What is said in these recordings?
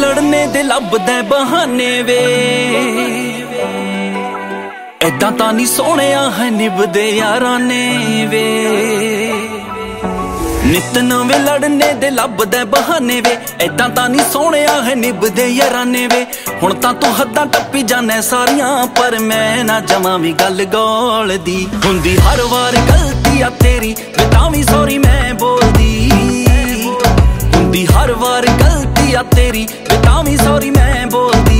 ਲੜਨੇ ਦੇ ਲੱਭਦਾ ਬਹਾਨੇ ਵੇ ਐਦਾਂ ਤਾਂ ਨਹੀਂ ਸੋਹਣਿਆ ਹੈ ਨਿਭਦੇ ਯਾਰਾਂ ਨੇ ਵੇ ਨਿਤ ਨਵੇਂ ਲੜਨੇ ਦੇ ਲੱਭਦਾ ਬਹਾਨੇ ਵੇ ਐਦਾਂ ਤਾਂ ਨਹੀਂ ਸੋਹਣਿਆ ਹੈ ਨਿਭਦੇ ਯਾਰਾਂ ਨੇ ਵੇ ਹੁਣ ਤਾਂ ਤੂੰ ਹੱਦਾਂ ਟੱਪੀ ਜਾਣੇ ਸਾਰੀਆਂ ਪਰ ਮੈਂ ਨਾ ਜਮਾਂ ਵੀ ਗੱਲ ਗੋਲਦੀ ਹੁੰਦੀ ਹਰ ਵਾਰ ਗਲਤੀ ਆ ਤੇਰੀ ਵੇ ਤਾਂ ਵੀ ਸੌਰੀ ਮੈਂ ਬੋਲਦੀ ਹੁੰਦੀ ਹਰ ਵਾਰ ਗਲਤੀ ਆ ਤੇਰੀ ਵੇ ਤਾਂ ਵੀ ਸੌਰੀ ਮੈਂ ਬੋਲਦੀ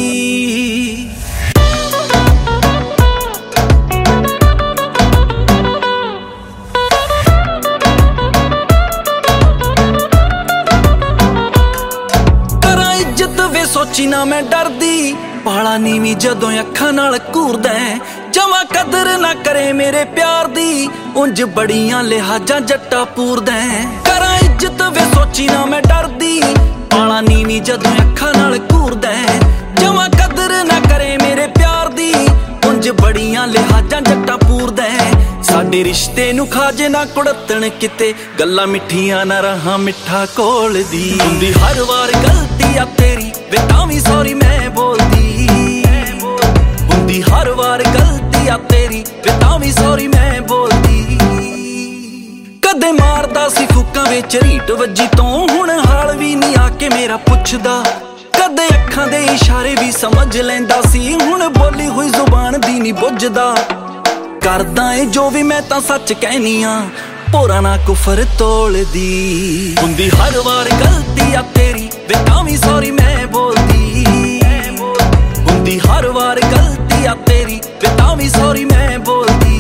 ਸੋਚੀ ਨਾ ਮੈਂ ਡਰਦੀ ਪਾਲਾ ਨੀਵੀਂ ਜਦੋਂ ਅੱਖਾਂ ਨਾਲ ਘੂਰਦਾ ਜਮਾਂ ਕਦਰ ਨਾ ਕਰੇ ਮੇਰੇ ਪਿਆਰ ਦੀ ਉਂਝ ਬੜੀਆਂ ਲਿਹਾਜ਼ਾਂ ਜੱਟਾ ਪੂਰਦਾ ਕਰਾਂ ਇੱਜ਼ਤ ਵੇ ਸੋਚੀ ਨਾ ਮੈਂ ਡਰਦੀ ਪਾਲਾ ਨੀਵੀਂ ਜਦੋਂ ਅੱਖਾਂ ਨਾਲ ਘੂਰਦਾ ਜਮਾਂ ਕਦਰ ਨਾ ਕਰੇ ਮੇਰੇ ਪਿਆਰ ਦੀ ਉਂਝ ਬੜੀਆਂ ਲਿਹਾਜ਼ਾਂ ਜੱਟਾ ਪੂਰਦਾ ਸਾਡੇ ਰਿਸ਼ਤੇ ਨੂੰ ਖਾਜੇ ਨਾ ਕੁੜਤਣ ਕਿਤੇ ਗੱਲਾਂ ਮਿੱਠੀਆਂ ਨਾ ਰਹਾਂ ਮਿੱਠਾ ਕੋਲਦੀ ਹੁੰਦੀ ਹਰ ਵਾਰ ਗਲਤੀ ਆ ਤੇਰੀ ਵੇ ਤਾਂ ਵੀ ਸੌਰੀ ਮੈਂ ਬੋਲਦੀ ਹੁੰਦੀ ਹਰ ਵਾਰ ਗਲਤੀ ਆ ਤੇਰੀ ਵੇ ਤਾਂ ਵੀ ਸੌਰੀ ਮੈਂ ਬੋਲਦੀ ਕਦੇ ਮਾਰਦਾ ਸੀ ਫੂਕਾਂ ਵਿੱਚ ਰੀਟ ਵੱਜੀ ਤੋਂ ਹੁਣ ਹਾਲ ਵੀ ਨਹੀਂ ਆ ਕੇ ਮੇਰਾ ਪੁੱਛਦਾ ਕਦੇ ਅੱਖਾਂ ਦੇ ਇਸ਼ਾਰੇ ਵੀ ਸਮਝ ਲੈਂਦਾ ਸੀ ਹੁਣ ਬੋਲੀ ਹੋਈ ਜ਼ੁਬਾਨ ਦੀ ਨਹੀਂ ਬੁੱਝਦਾ ਕਰਦਾ ਏ ਜੋ ਵੀ ਮੈਂ ਤਾਂ ਸੱਚ ਕਹਿਨੀ ਆ ਭੋਰਾ ਨਾ ਕੁਫਰ ਤੋਲਦੀ ਹੁੰਦੀ ਹਰ ਵਾਰ ਗਲਤੀ ਆ ਤੇਰੀ ਵੇ ਤਾਂ ਵੀ ਸੌਰੀ ਮੈਂ ਬੋਲਦੀ ਹੁੰਦੀ ਹਰ ਵਾਰ ਗਲਤੀ ਆ ਤੇਰੀ ਵੇ ਤਾਂ ਵੀ ਸੌਰੀ ਮੈਂ ਬੋਲਦੀ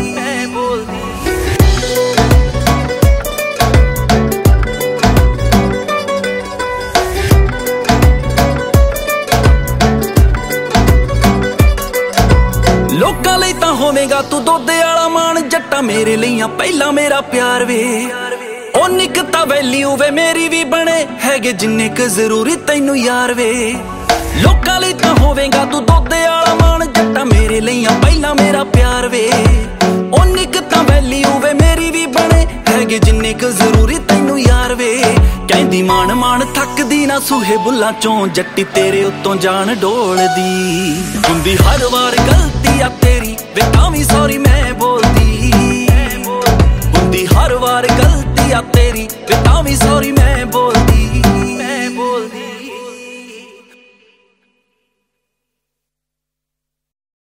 ਲੋਕਾਂ ਲਈ ਤਾਂ ਹੋਵੇਗਾ ਤੂੰ ਦੋਦੇ ਵਾਲਾ ਮਾਣ ਜੱਟਾ ਮੇਰੇ ਲਈਆਂ ਪਹਿਲਾਂ ਮੇਰਾ ਪਿਆਰ ਵੇ ਉਹ ਨਿਕਤਾ ਵੈਲਿਊ ਵੇ ਮੇਰੀ ਵੀ ਬਣੇ ਹੈਗੇ ਜਿੰਨੇ ਕੁ ਜ਼ਰੂਰੀ ਤੈਨੂੰ ਯਾਰ ਵੇ ਲੋਕਾਂ ਲਈ ਤਾਂ ਹੋਵੇਗਾ ਤੂੰ ਦੋਦੇ ਵਾਲਾ ਮਾਣ ਜੱਟਾ ਮੇਰੇ ਲਈਆਂ ਪਹਿਲਾਂ ਮੇਰਾ ਪਿਆਰ ਵੇ ਉਹ ਨਿਕਤਾ ਵੈਲਿਊ ਵੇ ਮੇਰੀ ਵੀ ਬਣੇ ਹੈਗੇ ਜਿੰਨੇ ਕੁ ਜ਼ਰੂਰੀ ਤੈਨੂੰ ਯਾਰ ਵੇ ਕਹਿੰਦੀ ਮਾਣ ਮਾਣ ਥੱਕਦੀ ਨਾ ਸੂਹੇ ਬੁੱਲਾਂ ਚੋਂ ਜੱਟੀ ਤੇਰੇ ਉੱਤੋਂ ਜਾਨ ਡੋਲਦੀ ਹੁੰਦੀ ਹਰ ਵਾਰ ਗਲਤੀ ਆ ਤੇਰੀ ਵੇ ਤਾਂ ਵੀ ਸੌਰੀ ਮੈਂ ਬੋਲਦੀ ਹੁੰਦੀ ਹਰ ਵਾਰ ਗਲਤੀ ਆ ਤੇਰੀ ਵੇ ਤਾਂ ਵੀ ਸੌਰੀ ਮੈਂ ਬੋਲਦੀ